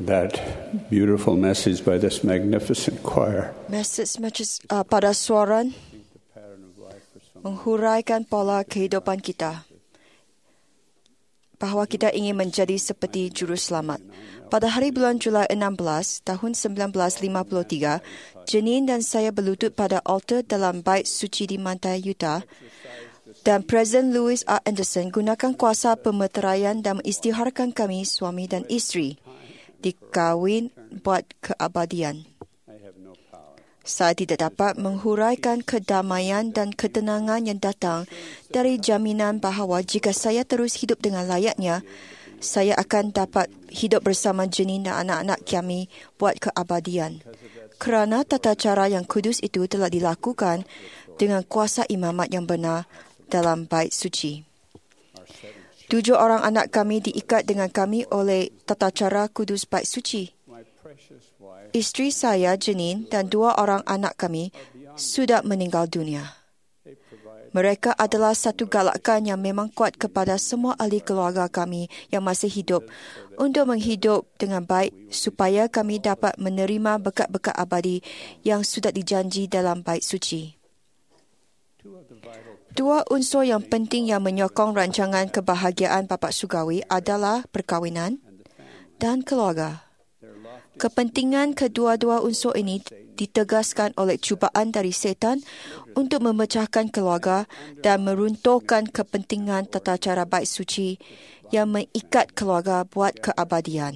that beautiful message by this magnificent choir. Message pada suaran menghuraikan pola kehidupan kita, bahawa kita ingin menjadi seperti Juru Selamat. Pada hari bulan Julai 16 tahun 1953, Janine dan saya berlutut pada altar dalam bait suci di Mantai, Utah, dan Presiden Louis R. Anderson gunakan kuasa pemeteraian dan mengisytiharkan kami, suami dan isteri, dikahwin buat keabadian. Saya tidak dapat menghuraikan kedamaian dan ketenangan yang datang dari jaminan bahawa jika saya terus hidup dengan layaknya, saya akan dapat hidup bersama Janine dan anak-anak kami buat keabadian. Kerana tata cara yang kudus itu telah dilakukan dengan kuasa imamat yang benar dalam bait suci. 7 orang anak kami diikat dengan kami oleh tata cara kudus bait suci. Isteri saya, Janine, dan 2 orang anak kami sudah meninggal dunia. Mereka adalah satu galakan yang memang kuat kepada semua ahli keluarga kami yang masih hidup untuk menghidup dengan baik supaya kami dapat menerima berkat-berkat abadi yang sudah dijanji dalam bait suci. 2 unsur yang penting yang menyokong rancangan kebahagiaan bapa surgawi adalah perkahwinan dan keluarga. Kepentingan kedua-dua unsur ini ditegaskan oleh cubaan dari setan untuk memecahkan keluarga dan meruntuhkan kepentingan tata cara bait suci yang mengikat keluarga buat keabadian.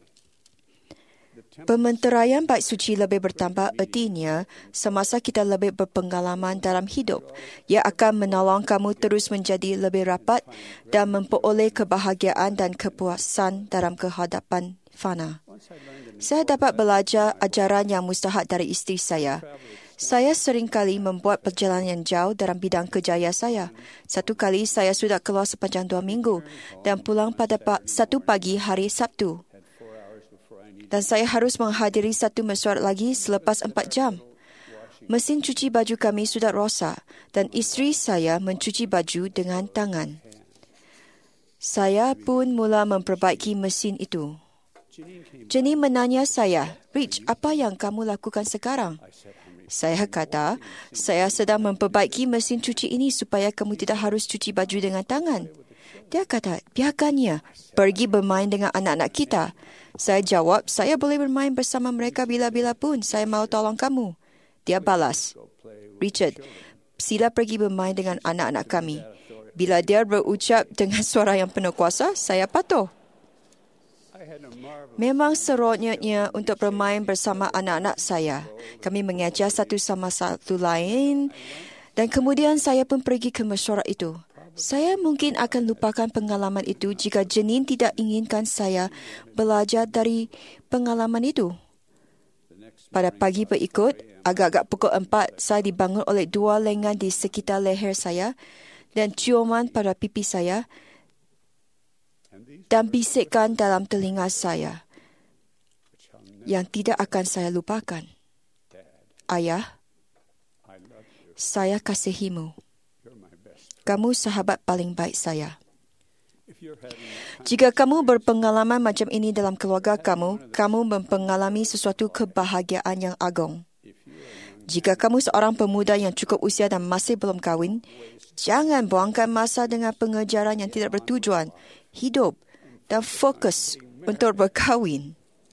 Pementeraian bait suci lebih bertambah artinya semasa kita lebih berpengalaman dalam hidup. Ia akan menolong kamu terus menjadi lebih rapat dan memperoleh kebahagiaan dan kepuasan dalam kehadapan fana. Saya dapat belajar ajaran yang mustahak dari isteri saya. Saya seringkali membuat perjalanan yang jauh dalam bidang kerjaya saya. Satu kali saya sudah keluar sepanjang 2 minggu dan pulang pada 1 pagi hari Sabtu. Dan saya harus menghadiri satu mesyuarat lagi selepas 4 jam. Mesin cuci baju kami sudah rosak dan isteri saya mencuci baju dengan tangan. Saya pun mula memperbaiki mesin itu. Janine menanya saya, "Rich, apa yang kamu lakukan sekarang?" Saya kata, "Saya sedang memperbaiki mesin cuci ini supaya kamu tidak harus cuci baju dengan tangan." Dia kata, "Biarkannya, pergi bermain dengan anak-anak kita." Saya jawab, "Saya boleh bermain bersama mereka bila-bila pun. Saya mahu tolong kamu." Dia balas, "Richard, sila pergi bermain dengan anak-anak kami." Bila dia berucap dengan suara yang penuh kuasa, saya patuh. Memang seronoknya untuk bermain bersama anak-anak saya. Kami mengajar satu sama satu lain dan kemudian saya pun pergi ke mesyuarat itu. Saya mungkin akan lupakan pengalaman itu jika Janine tidak inginkan saya belajar dari pengalaman itu. Pada pagi berikut, agak-agak pukul 4, saya dibangun oleh 2 lengan di sekitar leher saya dan ciuman pada pipi saya dan bisikan dalam telinga saya yang tidak akan saya lupakan. "Ayah, saya kasihimu. Kamu sahabat paling baik saya." Jika kamu berpengalaman macam ini dalam keluarga kamu, kamu mengalami sesuatu kebahagiaan yang agung. Jika kamu seorang pemuda yang cukup usia dan masih belum kahwin, jangan buangkan masa dengan pengejaran yang tidak bertujuan. Hidup dan fokus untuk berkahwin.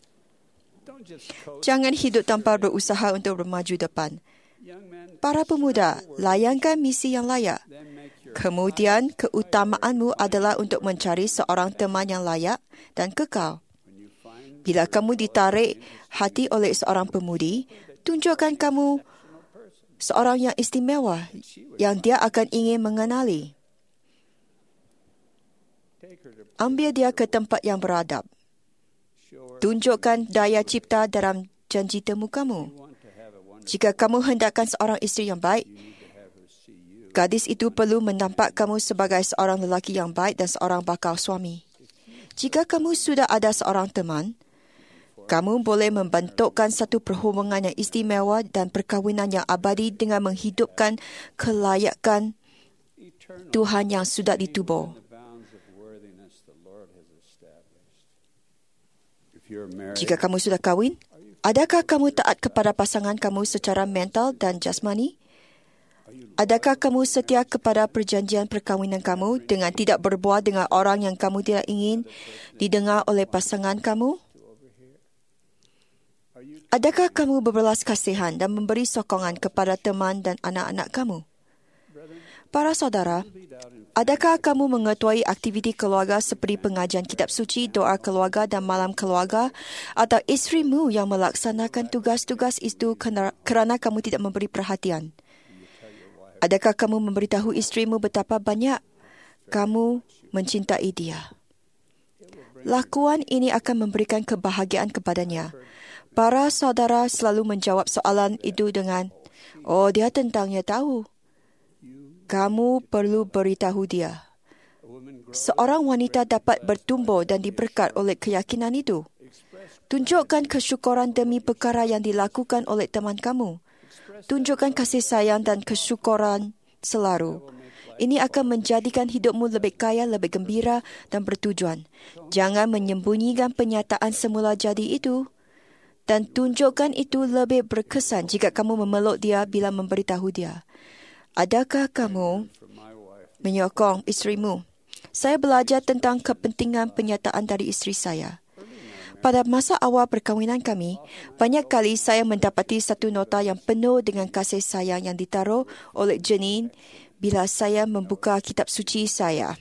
Jangan hidup tanpa berusaha untuk bermaju depan. Para pemuda, layankan misi yang layak. Kemudian, keutamaanmu adalah untuk mencari seorang teman yang layak dan kekal. Bila kamu ditarik hati oleh seorang pemudi, tunjukkan kamu seorang yang istimewa yang dia akan ingin mengenali. Ambil dia ke tempat yang beradab. Tunjukkan daya cipta dalam janji temu kamu. Jika kamu hendakkan seorang isteri yang baik, gadis itu perlu menampak kamu sebagai seorang lelaki yang baik dan seorang bakal suami. Jika kamu sudah ada seorang teman, kamu boleh membentukkan satu perhubungan yang istimewa dan perkahwinan yang abadi dengan menghidupkan kelayakan Tuhan yang sudah ditubur. you're married, Jika kamu sudah kahwin, adakah kamu taat kepada pasangan kamu secara mental dan jasmani? Adakah kamu setia kepada perjanjian perkahwinan kamu dengan tidak berbual dengan orang yang kamu tidak ingin didengar oleh pasangan kamu? Adakah kamu berbelas kasihan dan memberi sokongan kepada teman dan anak-anak kamu? Para saudara, adakah kamu mengetahui aktiviti keluarga seperti pengajian kitab suci, doa keluarga dan malam keluarga, atau isterimu yang melaksanakan tugas-tugas itu kerana kamu tidak memberi perhatian? Adakah kamu memberitahu isterimu betapa banyak kamu mencintai dia? Lakuan ini akan memberikan kebahagiaan kepadanya. Para saudara selalu menjawab soalan itu dengan, "Oh, dia tentangnya tahu." Kamu perlu beritahu dia. Seorang wanita dapat bertumbuh dan diberkat oleh keyakinan itu. Tunjukkan kesyukuran demi perkara yang dilakukan oleh teman kamu. Tunjukkan kasih sayang dan kesyukuran selalu. Ini akan menjadikan hidupmu lebih kaya, lebih gembira dan bertujuan. Jangan menyembunyikan penyataan semula jadi itu. Dan tunjukkan itu lebih berkesan jika kamu memeluk dia bila memberitahu dia. Adakah kamu menyokong isterimu? Saya belajar tentang kepentingan penyataan dari isteri saya. Pada masa awal perkahwinan kami, banyak kali saya mendapati satu nota yang penuh dengan kasih sayang yang ditaruh oleh Janine bila saya membuka kitab suci saya.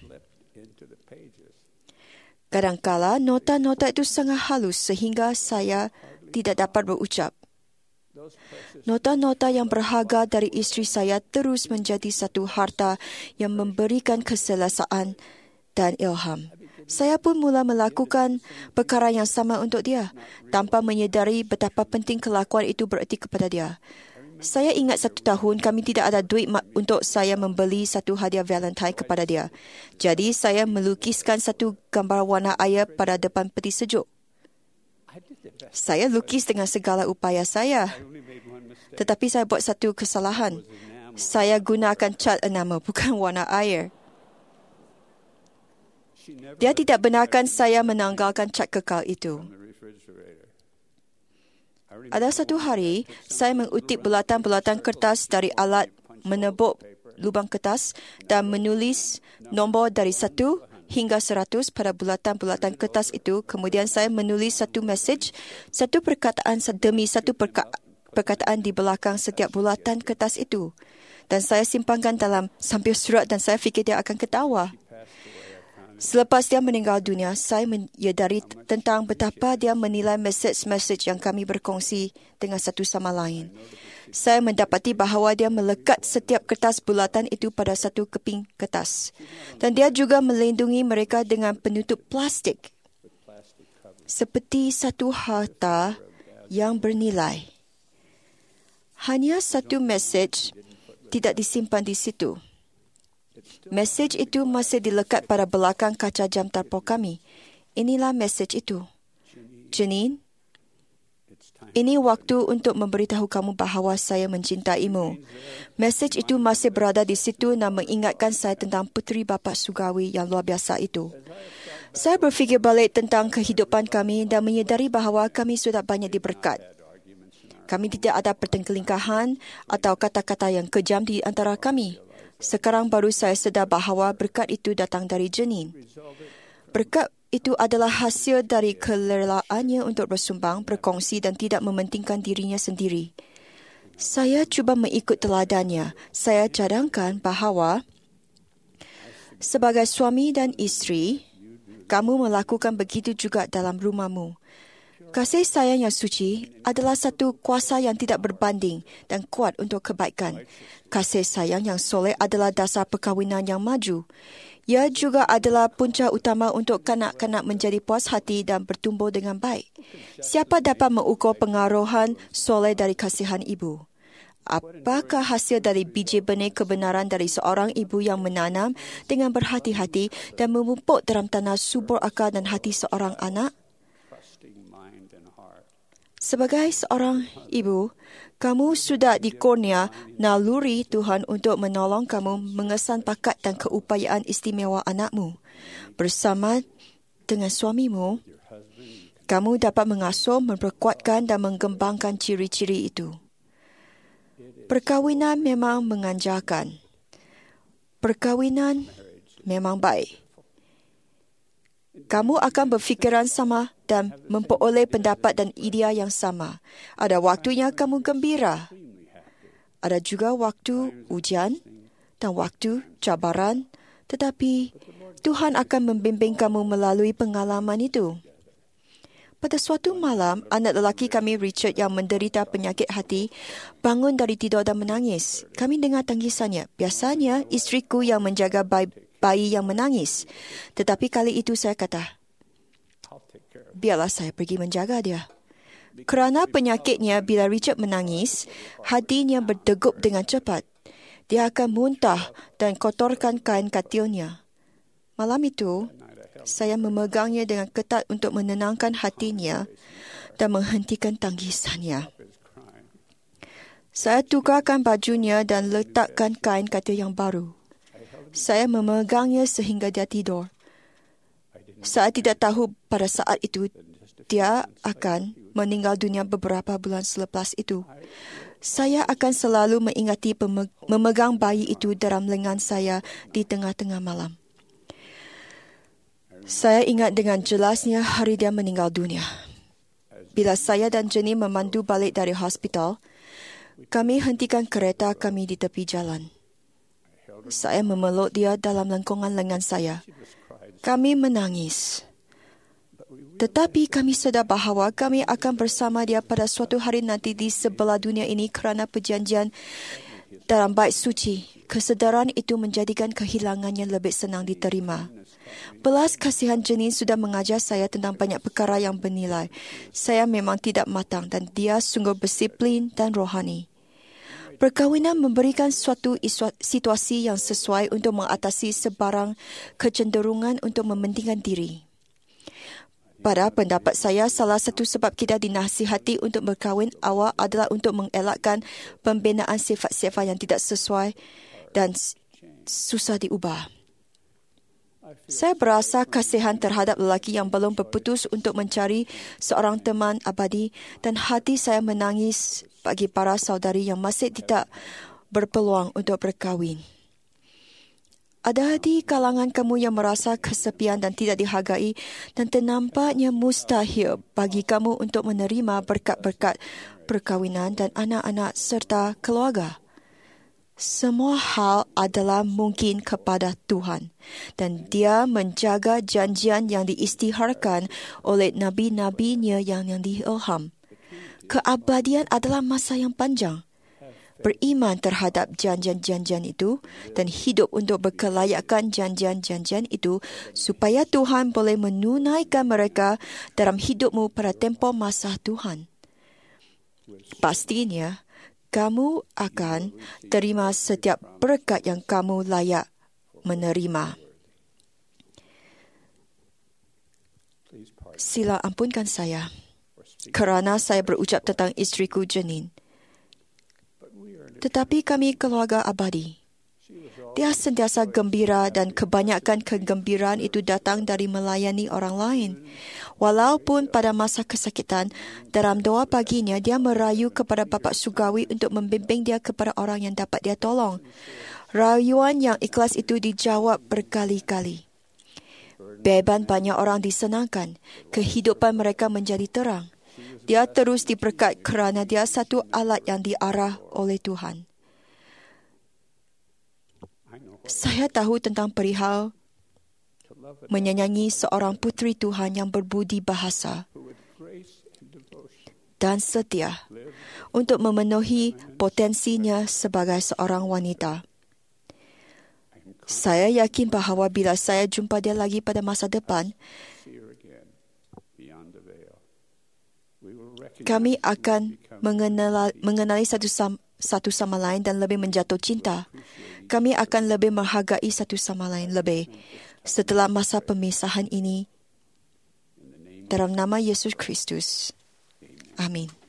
Kadangkala nota-nota itu sangat halus sehingga saya tidak dapat berucap. Nota-nota yang berharga dari isteri saya terus menjadi satu harta yang memberikan keselesaan dan ilham. Saya pun mula melakukan perkara yang sama untuk dia, tanpa menyedari betapa penting kelakuan itu bererti kepada dia. Saya ingat satu tahun kami tidak ada duit untuk saya membeli satu hadiah Valentine kepada dia. Jadi saya melukiskan satu gambar warna air pada depan peti sejuk. Saya lukis dengan segala upaya saya. Tetapi saya buat satu kesalahan. Saya gunakan cat enamel, bukan warna air. Dia tidak benarkan saya menanggalkan cat kekal itu. Ada satu hari, saya mengutip bulatan-bulatan kertas dari alat menebuk lubang kertas dan menulis nombor dari 1 hingga 100 pada bulatan-bulatan kertas itu. Kemudian saya menulis satu mesej, satu perkataan demi satu perkataan di belakang setiap bulatan kertas itu. Dan saya simpankan dalam sampul surat dan saya fikir dia akan ketawa. Selepas dia meninggal dunia, saya menyedari tentang betapa dia menilai mesej-mesej yang kami berkongsi dengan satu sama lain. Saya mendapati bahawa dia melekat setiap kertas bulatan itu pada satu keping kertas. Dan dia juga melindungi mereka dengan penutup plastik. Seperti satu harta yang bernilai. Hanya satu mesej tidak disimpan di situ. Mesej itu masih dilekat pada belakang kaca jam tarpor kami. Inilah mesej itu. Janine, ini waktu untuk memberitahu kamu bahawa saya mencintaimu. Mesej itu masih berada di situ dan mengingatkan saya tentang puteri bapa surgawi yang luar biasa itu. Saya berfikir balik tentang kehidupan kami dan menyedari bahawa kami sudah banyak diberkat. Kami tidak ada pertengkelingkahan atau kata-kata yang kejam di antara kami. Sekarang baru saya sedar bahawa berkat itu datang dari Janine. Berkat itu adalah hasil dari kerelaannya untuk bersumbang, berkongsi dan tidak mementingkan dirinya sendiri. Saya cuba mengikut teladannya. Saya cadangkan bahawa sebagai suami dan isteri, kamu melakukan begitu juga dalam rumahmu. Kasih sayang yang suci adalah satu kuasa yang tidak berbanding dan kuat untuk kebaikan. Kasih sayang yang soleh adalah dasar perkahwinan yang maju. Ia juga adalah punca utama untuk kanak-kanak menjadi puas hati dan bertumbuh dengan baik. Siapa dapat mengukur pengaruhan soleh dari kasihan ibu? Apakah hasil dari biji benih kebenaran dari seorang ibu yang menanam dengan berhati-hati dan memupuk dalam tanah subur akal dan hati seorang anak? Sebagai seorang ibu, kamu sudah dikurnia naluri Tuhan untuk menolong kamu mengesan bakat dan keupayaan istimewa anakmu. Bersama dengan suamimu, Kamu dapat mengasuh, memperkuatkan dan mengembangkan ciri-ciri itu. Perkahwinan memang menganjarkan. Perkahwinan memang baik. Kamu akan berfikiran sama dan memperoleh pendapat dan idea yang sama. Ada waktunya kamu gembira. Ada juga waktu ujian dan waktu cabaran, tetapi Tuhan akan membimbing kamu melalui pengalaman itu. Pada suatu malam, anak lelaki kami Richard yang menderita penyakit hati bangun dari tidur dan menangis. Kami dengar tangisannya. Biasanya isteriku yang menjaga bayi yang menangis. Tetapi kali itu saya kata, biarlah saya pergi menjaga dia. Kerana penyakitnya, bila Richard menangis, hatinya berdegup dengan cepat. Dia akan muntah dan kotorkan kain katilnya. Malam itu, saya memegangnya dengan ketat untuk menenangkan hatinya dan menghentikan tangisannya. Saya tukarkan bajunya dan letakkan kain katil yang baru. Saya memegangnya sehingga dia tidur. Saya tidak tahu pada saat itu dia akan meninggal dunia beberapa bulan selepas itu. Saya akan selalu mengingati memegang bayi itu dalam lengan saya di tengah-tengah malam. Saya ingat dengan jelasnya hari dia meninggal dunia. Bila saya dan Jenny memandu balik dari hospital, kami hentikan kereta kami di tepi jalan. Saya memeluk dia dalam lengkungan lengan saya. Kami menangis. Tetapi kami sedar bahawa kami akan bersama dia pada suatu hari nanti di sebelah dunia ini kerana perjanjian dalam bait suci. Kesedaran itu menjadikan kehilangannya lebih senang diterima. Belas kasihan Jenin sudah mengajar saya tentang banyak perkara yang bernilai. Saya memang tidak matang dan dia sungguh berdisiplin dan rohani. Perkahwinan memberikan suatu situasi yang sesuai untuk mengatasi sebarang kecenderungan untuk mementingkan diri. Pada pendapat saya, salah satu sebab kita dinasihati untuk berkahwin awal adalah untuk mengelakkan pembinaan sifat-sifat yang tidak sesuai dan susah diubah. Saya berasa kasihan terhadap lelaki yang belum berputus untuk mencari seorang teman abadi dan hati saya menangis bagi para saudari yang masih tidak berpeluang untuk berkahwin. Ada di kalangan kamu yang merasa kesepian dan tidak dihargai dan ternampaknya mustahil bagi kamu untuk menerima berkat-berkat perkahwinan dan anak-anak serta keluarga. Semua hal adalah mungkin kepada Tuhan dan Dia menjaga janjian yang diisytiharkan oleh nabi-nabinya yang diilham. Keabadian adalah masa yang panjang. Beriman terhadap janjian-janjian itu dan hidup untuk berkelayakan janjian-janjian itu supaya Tuhan boleh menunaikan mereka dalam hidupmu pada tempoh masa Tuhan. Pastinya, kamu akan terima setiap berkat yang kamu layak menerima. Sila ampunkan saya kerana saya berucap tentang isteriku Jenin. Tetapi kami keluarga abadi. Dia sentiasa gembira dan kebanyakan kegembiraan itu datang dari melayani orang lain. Walaupun pada masa kesakitan, dalam doa paginya, dia merayu kepada Bapa Surgawi untuk membimbing dia kepada orang yang dapat dia tolong. Rayuan yang ikhlas itu dijawab berkali-kali. Beban banyak orang disenangkan. Kehidupan mereka menjadi terang. Dia terus diberkat kerana dia satu alat yang diarah oleh Tuhan. Saya tahu tentang perihal menyayangi seorang puteri Tuhan yang berbudi bahasa dan setia untuk memenuhi potensinya sebagai seorang wanita. Saya yakin bahawa bila saya jumpa dia lagi pada masa depan, kami akan mengenali satu sama lain dan lebih menjatuh cinta. Kami akan lebih menghargai satu sama lain lebih setelah masa pemisahan ini. Dalam nama Yesus Kristus. Amin.